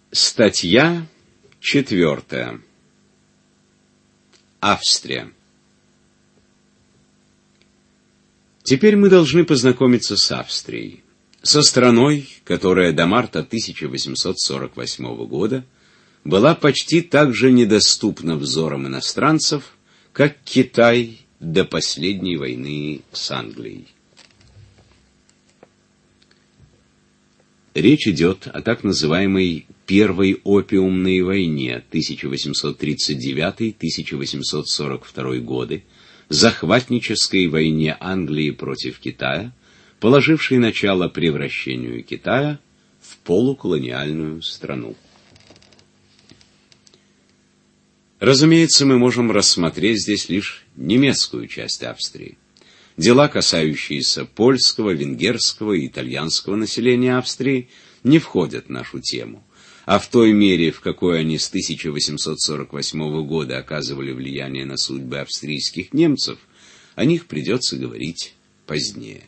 Статья 4. Австрия. Теперь мы должны познакомиться с Австрией, со страной, которая до марта 1848 года была почти так же недоступна взорам иностранцев, как Китай до последней войны с Англией. Речь идет о так называемой Первой опиумной войне 1839-1842 годы, захватнической войне Англии против Китая, положившей начало превращению Китая в полуколониальную страну. Разумеется, мы можем рассмотреть здесь лишь немецкую часть Австрии. Дела, касающиеся польского, венгерского и итальянского населения Австрии, не входят в нашу тему, а в той мере, в какой они с 1848 года оказывали влияние на судьбы австрийских немцев, о них придется говорить позднее.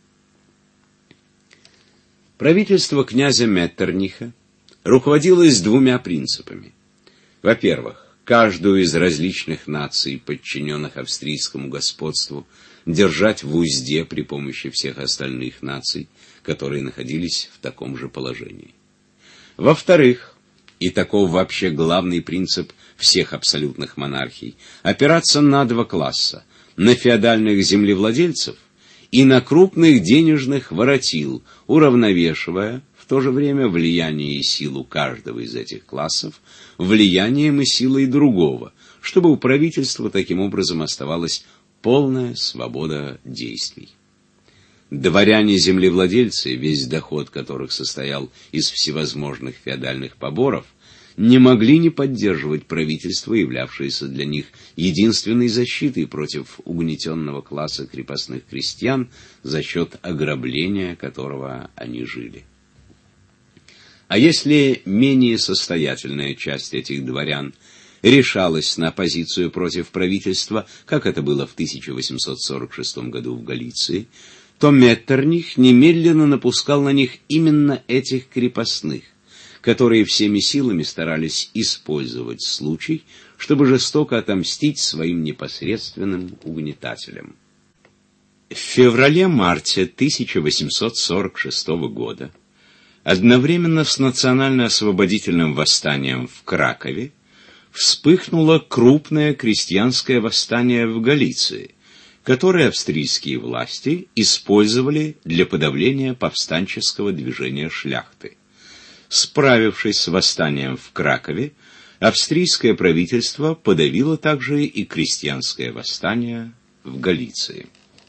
Правительство князя Меттерниха руководилось двумя принципами. Во-первых, каждую из различных наций, подчиненных австрийскому господству, держать в узде при помощи всех остальных наций, которые находились в таком же положении. Во-вторых, и таков вообще главный принцип всех абсолютных монархий, опираться на два класса: на феодальных землевладельцев и на крупных денежных воротил, уравновешивая в то же время влияние и силу каждого из этих классов влиянием и силой другого, чтобы у правительства таким образом оставалась полная свобода действий. Дворяне-землевладельцы, весь доход которых состоял из всевозможных феодальных поборов, не могли не поддерживать правительство, являвшееся для них единственной защитой против угнетенного класса крепостных крестьян, за счет ограбления которого они жили. А если менее состоятельная часть этих дворян решалась на оппозицию против правительства, как это было в 1846 году в Галиции, то Меттерних немедленно напускал на них именно этих крепостных, которые всеми силами старались использовать случай, чтобы жестоко отомстить своим непосредственным угнетателям. В феврале-марте 1846 года, одновременно с национально-освободительным восстанием в Кракове, вспыхнуло крупное крестьянское восстание в Галиции, которое австрийские власти использовали для подавления повстанческого движения шляхты. Справившись с восстанием в Кракове, австрийское правительство подавило также и крестьянское восстание в Галиции.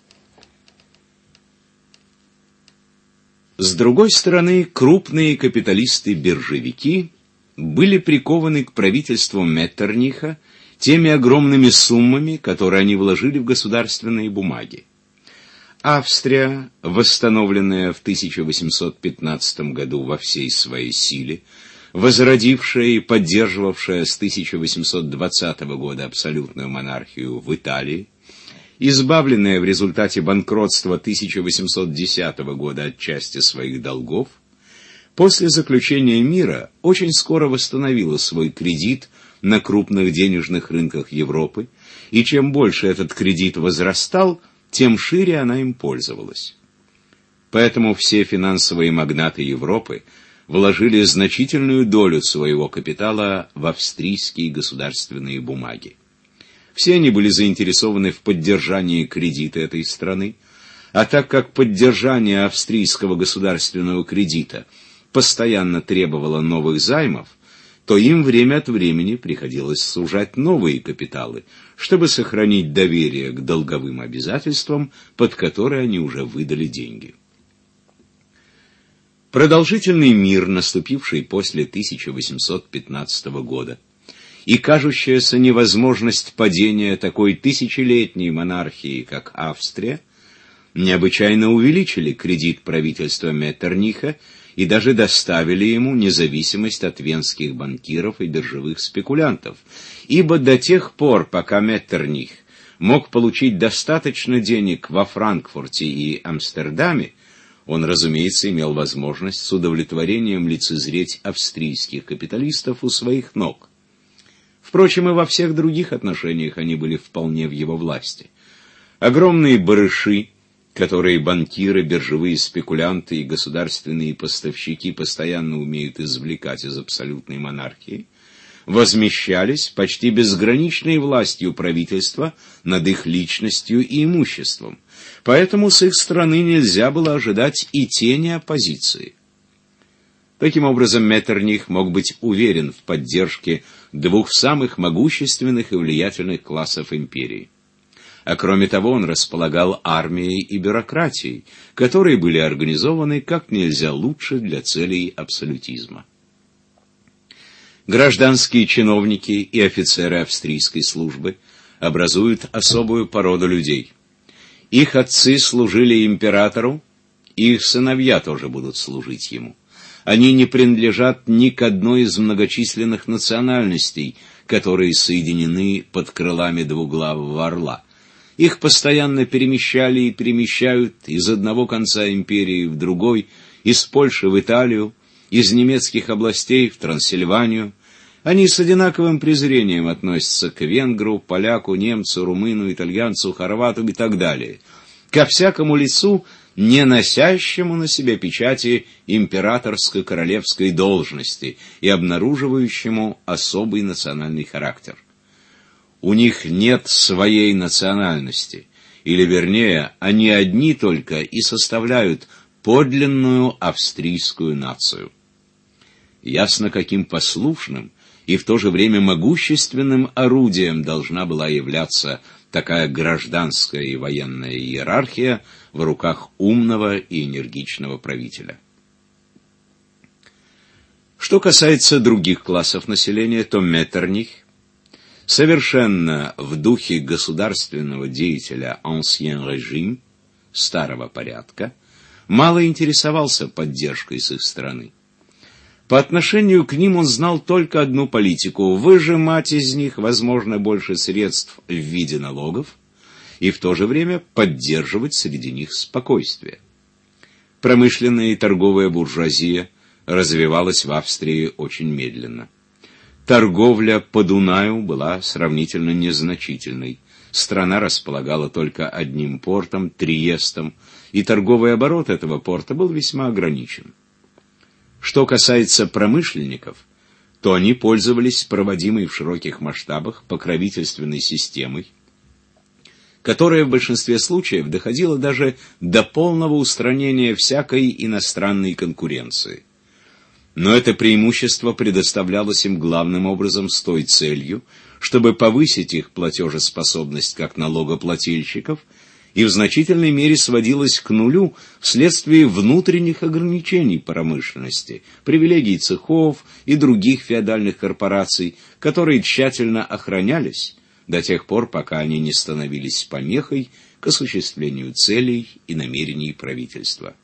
С другой стороны, крупные капиталисты-биржевики были прикованы к правительству Меттерниха теми огромными суммами, которые они вложили в государственные бумаги. Австрия, восстановленная в 1815 году во всей своей силе, возродившая и поддерживавшая с 1820 года абсолютную монархию в Италии, избавленная в результате банкротства 1810 года от части своих долгов, после заключения мира очень скоро восстановила свой кредит на крупных денежных рынках Европы, и чем больше этот кредит возрастал, тем шире она им пользовалась. Поэтому все финансовые магнаты Европы вложили значительную долю своего капитала в австрийские государственные бумаги. Все они были заинтересованы в поддержании кредита этой страны, а так как поддержание австрийского государственного кредита постоянно требовало новых займов, то им время от времени приходилось сужать новые капиталы, чтобы сохранить доверие к долговым обязательствам, под которые они уже выдали деньги. Продолжительный мир, наступивший после 1815 года, и кажущаяся невозможность падения такой тысячелетней монархии, как Австрия, необычайно увеличили кредит правительства Меттерниха и даже доставили ему независимость от венских банкиров и биржевых спекулянтов, ибо до тех пор, пока Меттерних мог получить достаточно денег во Франкфурте и Амстердаме, Он, разумеется, имел возможность с удовлетворением лицезреть австрийских капиталистов у своих ног. Впрочем, и во всех других отношениях они были вполне в его власти. Огромные барыши, которые банкиры, биржевые спекулянты и государственные поставщики постоянно умеют извлекать из абсолютной монархии, возмещались почти безграничной властью правительства над их личностью и имуществом, поэтому с их стороны нельзя было ожидать и тени оппозиции. Таким образом, Меттерних мог быть уверен в поддержке двух самых могущественных и влиятельных классов империи. А кроме того, он располагал армией и бюрократией, которые были организованы как нельзя лучше для целей абсолютизма. Гражданские чиновники и офицеры австрийской службы образуют особую породу людей. Их отцы служили императору, и их сыновья тоже будут служить ему. Они не принадлежат ни к одной из многочисленных национальностей, которые соединены под крылами двуглавого орла. Их постоянно перемещали и перемещают из одного конца империи в другой, из Польши в Италию, из немецких областей в Трансильванию. Они с одинаковым презрением относятся к венгру, поляку, немцу, румыну, итальянцу, хорвату и так далее, ко всякому лицу, не носящему на себе печати императорско-королевской должности и обнаруживающему особый национальный характер. У них нет своей национальности, или, вернее, они одни только и составляют подлинную австрийскую нацию. Ясно, каким послушным и в то же время могущественным орудием должна была являться такая гражданская и военная иерархия в руках умного и энергичного правителя. Что касается других классов населения, то Меттерних, совершенно в духе государственного деятеля «ancien régime», старого порядка, мало интересовался поддержкой с их стороны. По отношению к ним он знал только одну политику – выжимать из них, возможно, больше средств в виде налогов и в то же время поддерживать среди них спокойствие. Промышленная и торговая буржуазия развивалась в Австрии очень медленно. Торговля по Дунаю была сравнительно незначительной. Страна располагала только одним портом, Триестом, и торговый оборот этого порта был весьма ограничен. Что касается промышленников, то они пользовались проводимой в широких масштабах покровительственной системой, которая в большинстве случаев доходила даже до полного устранения всякой иностранной конкуренции. Но это преимущество предоставлялось им главным образом с той целью, чтобы повысить их платежеспособность как налогоплательщиков, и в значительной мере сводилось к нулю вследствие внутренних ограничений промышленности, привилегий цехов и других феодальных корпораций, которые тщательно охранялись до тех пор, пока они не становились помехой к осуществлению целей и намерений правительства.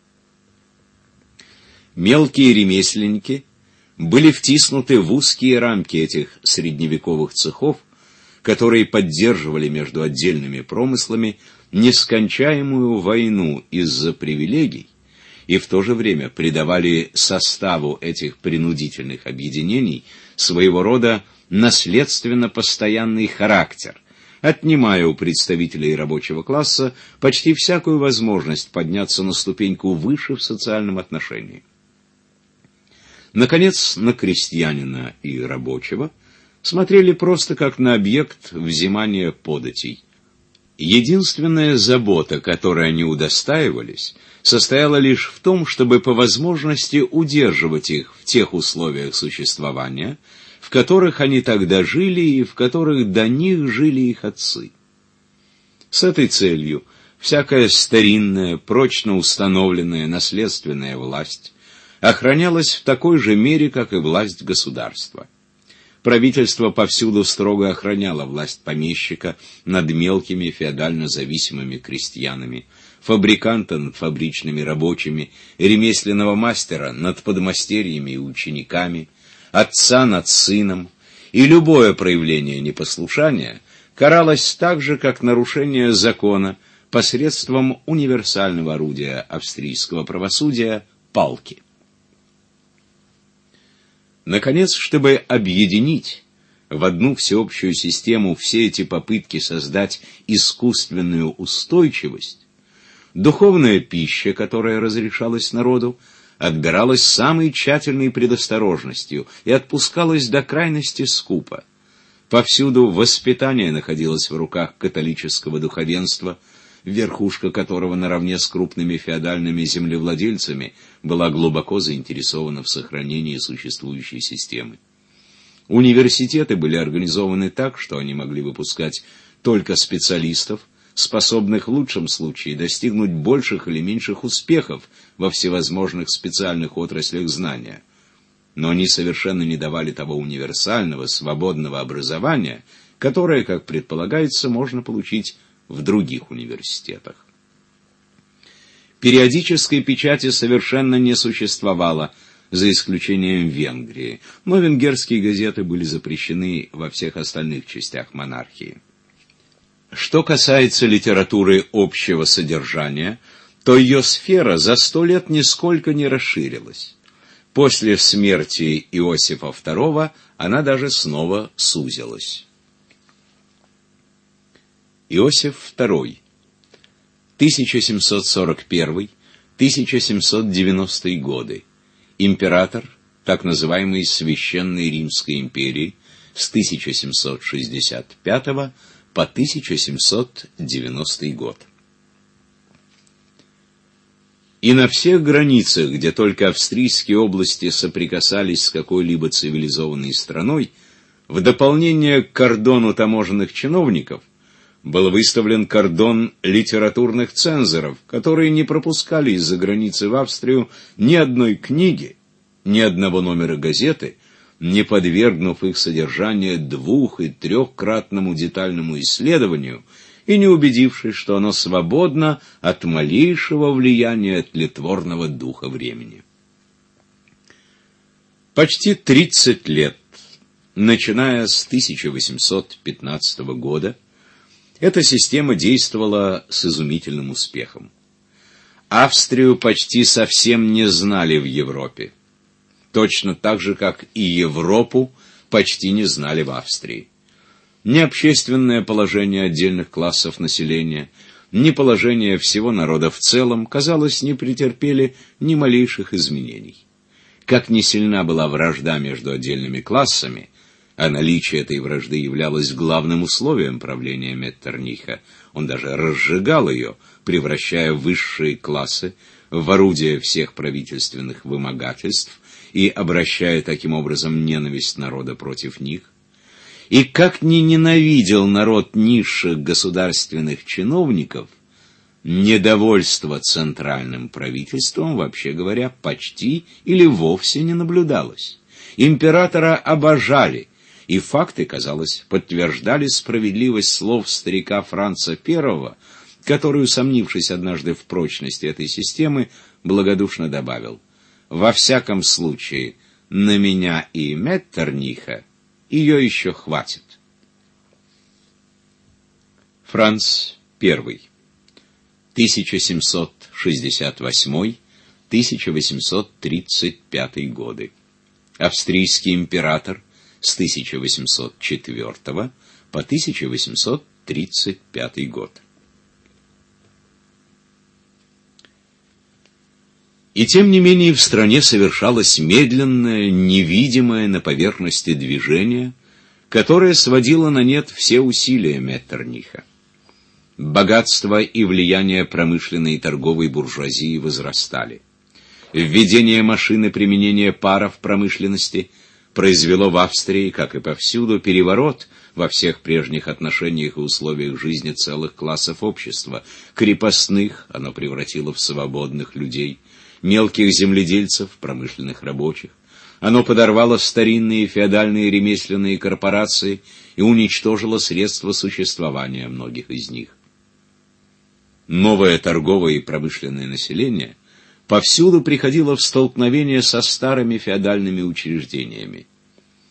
Мелкие ремесленники были втиснуты в узкие рамки этих средневековых цехов, которые поддерживали между отдельными промыслами нескончаемую войну из-за привилегий и в то же время придавали составу этих принудительных объединений своего рода наследственно-постоянный характер, отнимая у представителей рабочего класса почти всякую возможность подняться на ступеньку выше в социальном отношении. Наконец, на крестьянина и рабочего смотрели просто как на объект взимания податей. Единственная забота, которой они удостаивались, состояла лишь в том, чтобы по возможности удерживать их в тех условиях существования, в которых они тогда жили и в которых до них жили их отцы. С этой целью всякая старинная, прочно установленная наследственная власть охранялась в такой же мере, как и власть государства. Правительство повсюду строго охраняло власть помещика над мелкими феодально зависимыми крестьянами, фабриканта над фабричными рабочими, ремесленного мастера над подмастерьями и учениками, отца над сыном, и любое проявление непослушания каралось так же, как нарушение закона, посредством универсального орудия австрийского правосудия – палки. Наконец, чтобы объединить в одну всеобщую систему все эти попытки создать искусственную устойчивость, духовная пища, которая разрешалась народу, отбиралась с самой тщательной предосторожностью и отпускалась до крайности скупо. Повсюду воспитание находилось в руках католического духовенства, верхушка которого наравне с крупными феодальными землевладельцами была глубоко заинтересована в сохранении существующей системы. Университеты были организованы так, что они могли выпускать только специалистов, способных в лучшем случае достигнуть больших или меньших успехов во всевозможных специальных отраслях знания. Но они совершенно не давали того универсального, свободного образования, которое, как предполагается, можно получить в других университетах. Периодической печати совершенно не существовало, за исключением Венгрии, но венгерские газеты были запрещены во всех остальных частях монархии. Что касается литературы общего содержания, то ее сфера за 100 лет нисколько не расширилась. После смерти Иосифа II она даже снова сузилась. Иосиф II, 1741-1790 годы, император так называемой Священной Римской империи с 1765 по 1790 год. И на всех границах, где только австрийские области соприкасались с какой-либо цивилизованной страной, в дополнение к кордону таможенных чиновников был выставлен кордон литературных цензоров, которые не пропускали из-за границы в Австрию ни одной книги, ни одного номера газеты, не подвергнув их содержание 2- и 3-кратному детальному исследованию и не убедившись, что оно свободно от малейшего влияния тлетворного духа времени. Почти 30 лет, начиная с 1815 года, эта система действовала с изумительным успехом. Австрию почти совсем не знали в Европе, точно так же, как и Европу почти не знали в Австрии. Ни общественное положение отдельных классов населения, ни положение всего народа в целом, казалось, не претерпели ни малейших изменений. Как ни сильна была вражда между отдельными классами, а наличие этой вражды являлось главным условием правления Меттерниха, он даже разжигал ее, превращая высшие классы в орудие всех правительственных вымогательств и обращая таким образом ненависть народа против них. И как ни ненавидел народ низших государственных чиновников, недовольство центральным правительством, вообще говоря, почти или вовсе не наблюдалось. Императора обожали, и факты, казалось, подтверждали справедливость слов старика Франца I, который, усомнившись однажды в прочности этой системы, благодушно добавил: «Во всяком случае, на меня и Меттерниха ее еще хватит». Франц I, 1768-1835 годы. Австрийский император с 1804 по 1835 год. И тем не менее в стране совершалось медленное, невидимое на поверхности движение, которое сводило на нет все усилия Меттерниха. Богатство и влияние промышленной и торговой буржуазии возрастали. Введение машины применения пара в промышленности произвело в Австрии, как и повсюду, переворот во всех прежних отношениях и условиях жизни целых классов общества. Крепостных оно превратило в свободных людей, мелких земледельцев, промышленных рабочих. Оно подорвало старинные феодальные ремесленные корпорации и уничтожило средства существования многих из них. Новое торговое и промышленное население повсюду приходило в столкновение со старыми феодальными учреждениями.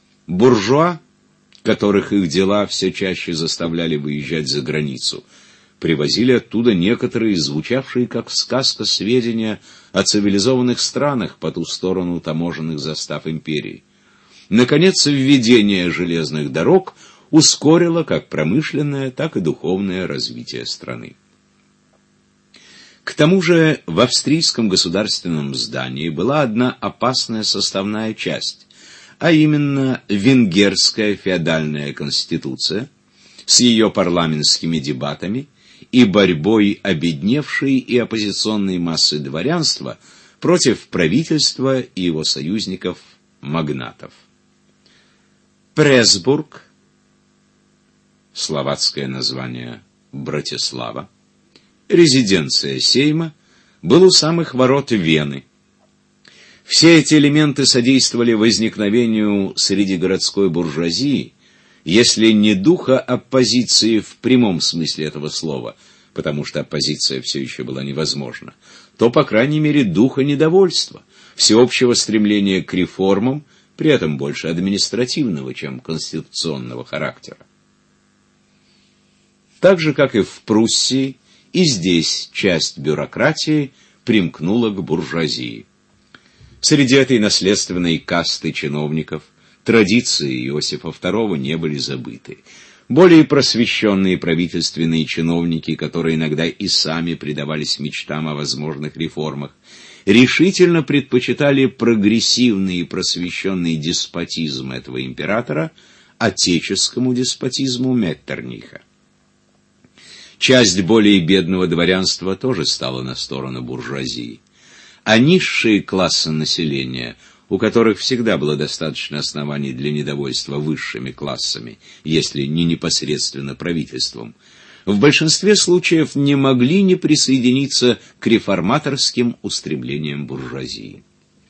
Буржуа, которых их дела все чаще заставляли выезжать за границу, привозили оттуда некоторые, звучавшие как сказка, сведения о цивилизованных странах по ту сторону таможенных застав империи. Наконец, введение железных дорог ускорило как промышленное, так и духовное развитие страны. К тому же в австрийском государственном здании была одна опасная составная часть, а именно венгерская феодальная конституция с ее парламентскими дебатами и борьбой обедневшей и оппозиционной массы дворянства против правительства и его союзников-магнатов. Пресбург, словацкое название Братислава, резиденция Сейма, был у самых ворот Вены. Все эти элементы содействовали возникновению среди городской буржуазии, если не духа оппозиции в прямом смысле этого слова, потому что оппозиция все еще была невозможна, то, по крайней мере, духа недовольства, всеобщего стремления к реформам, при этом больше административного, чем конституционного характера. Так же, как и в Пруссии, и здесь часть бюрократии примкнула к буржуазии. Среди этой наследственной касты чиновников традиции Иосифа II не были забыты. Более просвещенные правительственные чиновники, которые иногда и сами предавались мечтам о возможных реформах, решительно предпочитали прогрессивный и просвещенный деспотизм этого императора отеческому деспотизму Меттерниха. Часть более бедного дворянства тоже стала на сторону буржуазии. А низшие классы населения, у которых всегда было достаточно оснований для недовольства высшими классами, если не непосредственно правительством, в большинстве случаев не могли не присоединиться к реформаторским устремлениям буржуазии.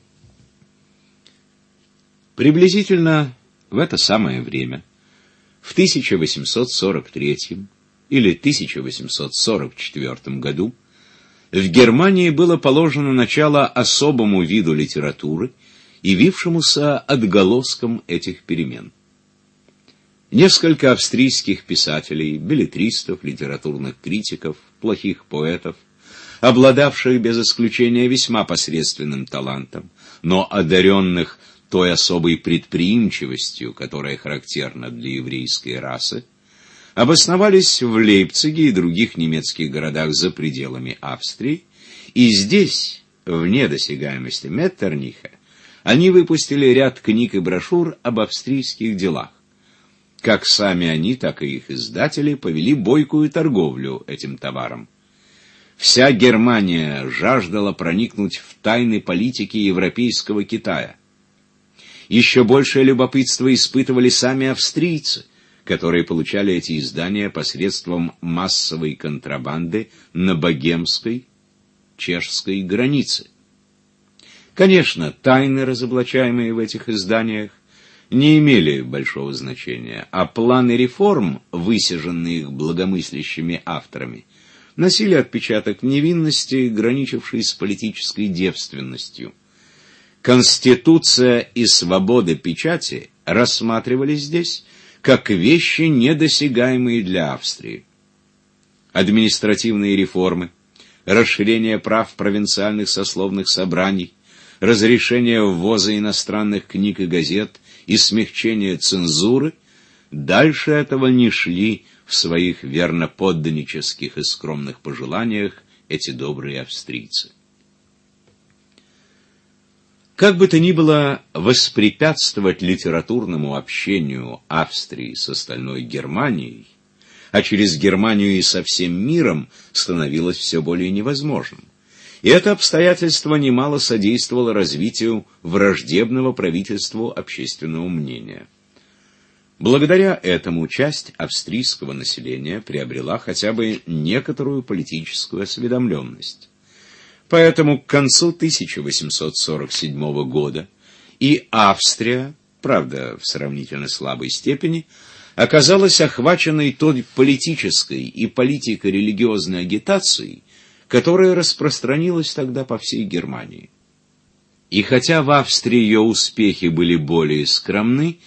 Приблизительно в это самое время, в 1843 или 1844 году, в Германии было положено начало особому виду литературы, явившемуся отголоском этих перемен. Несколько австрийских писателей, беллетристов, литературных критиков, плохих поэтов, обладавших без исключения весьма посредственным талантом, но одаренных той особой предприимчивостью, которая характерна для еврейской расы, обосновались в Лейпциге и других немецких городах за пределами Австрии, и здесь, вне досягаемости Меттерниха, они выпустили ряд книг и брошюр об австрийских делах. Как сами они, так и их издатели повели бойкую торговлю этим товаром. Вся Германия жаждала проникнуть в тайны политики европейского Китая. Еще большее любопытство испытывали сами австрийцы, которые получали эти издания посредством массовой контрабанды на богемской, чешской границе. Конечно, тайны, разоблачаемые в этих изданиях, не имели большого значения, а планы реформ, высиженные их благомыслящими авторами, носили отпечаток невинности, граничившей с политической девственностью. Конституция и свобода печати рассматривались здесь как вещи, недосягаемые для Австрии. Административные реформы, расширение прав провинциальных сословных собраний, разрешение ввоза иностранных книг и газет и смягчение цензуры дальше этого не шли в своих верноподданнических и скромных пожеланиях эти добрые австрийцы. Как бы то ни было, воспрепятствовать литературному общению Австрии с остальной Германией, а через Германию и со всем миром, становилось все более невозможным. И это обстоятельство немало содействовало развитию враждебного правительству общественного мнения. Благодаря этому часть австрийского населения приобрела хотя бы некоторую политическую осведомленность. Поэтому к концу 1847 года и Австрия, правда в сравнительно слабой степени, оказалась охваченной той политической и политико-религиозной агитацией, которая распространилась тогда по всей Германии. И хотя в Австрии ее успехи были более скромны,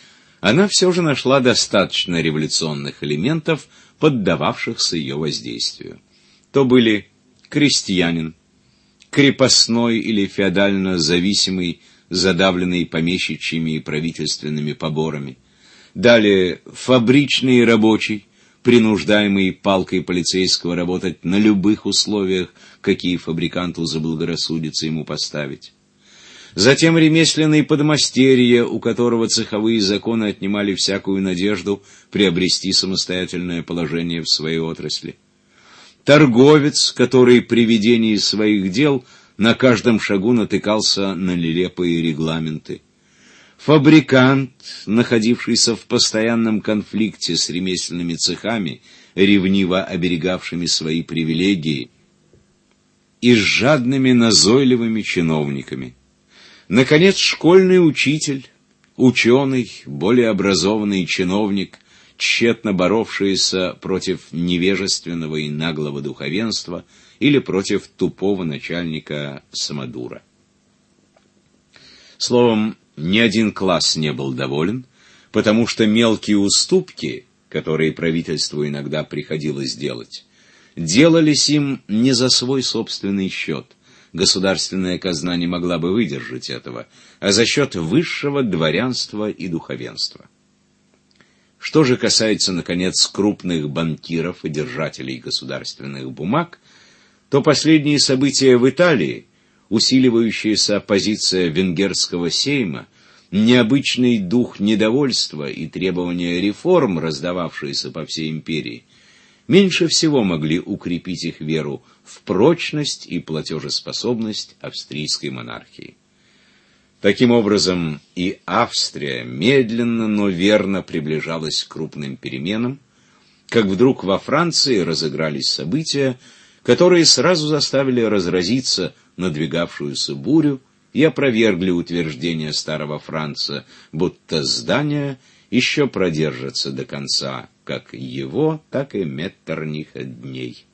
она все же нашла достаточно революционных элементов, поддававшихся ее воздействию. То были крестьянин, крепостной или феодально зависимый, задавленный помещичьими и правительственными поборами. Далее фабричный рабочий, принуждаемый палкой полицейского работать на любых условиях, какие фабриканту заблагорассудится ему поставить. Затем ремесленный подмастерье, у которого цеховые законы отнимали всякую надежду приобрести самостоятельное положение в своей отрасли. Торговец, который при ведении своих дел на каждом шагу натыкался на нелепые регламенты. Фабрикант, находившийся в постоянном конфликте с ремесленными цехами, ревниво оберегавшими свои привилегии, и с жадными назойливыми чиновниками. Наконец, школьный учитель, ученый, более образованный чиновник, тщетно боровшийся против невежественного и наглого духовенства или против тупого начальника самодура. Словом, ни один класс не был доволен, потому что мелкие уступки, которые правительству иногда приходилось делать, делались им не за свой собственный счет. Государственная казна не могла бы выдержать этого, а за счет высшего дворянства и духовенства. Что же касается, наконец, крупных банкиров и держателей государственных бумаг, то последние события в Италии, усиливающаяся оппозиция венгерского сейма, необычный дух недовольства и требования реформ, раздававшиеся по всей империи, меньше всего могли укрепить их веру в прочность и платежеспособность австрийской монархии. Таким образом, и Австрия медленно, но верно приближалась к крупным переменам, как вдруг во Франции разыгрались события, которые сразу заставили разразиться надвигавшуюся бурю и опровергли утверждение старого Франца, будто здание еще продержится до конца как его, так и Меттерниха дней.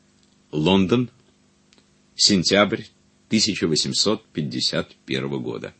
Лондон, сентябрь 1851 года.